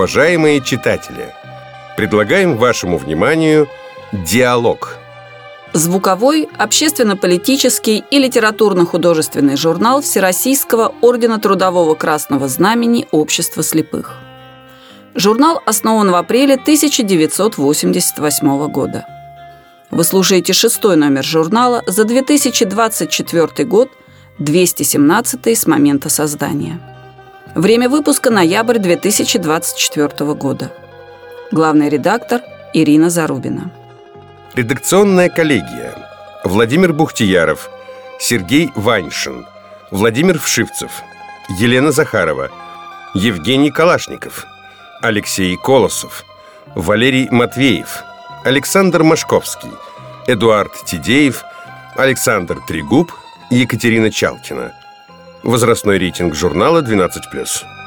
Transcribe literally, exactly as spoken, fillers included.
Уважаемые читатели, предлагаем вашему вниманию «Диалог». Звуковой, общественно-политический и литературно-художественный журнал Всероссийского ордена Трудового Красного Знамени Общества слепых. Журнал основан в апреле тысяча девятьсот восемьдесят восьмого года. Вы слушаете шестой номер журнала за две тысячи двадцать четвёртый год, двести семнадцатый с момента создания. Время выпуска – ноябрь две тысячи двадцать четвёртого года. Главный редактор Ирина Зарубина. Редакционная коллегия: Владимир Бухтияров, Сергей Ваньшин, Владимир Вшивцев, Елена Захарова, Евгений Калашников, Алексей Колосов, Валерий Матвеев, Александр Машковский, Эдуард Тидеев, Александр Трегуб, Екатерина Чалкина. Возрастной рейтинг журнала двенадцать плюс.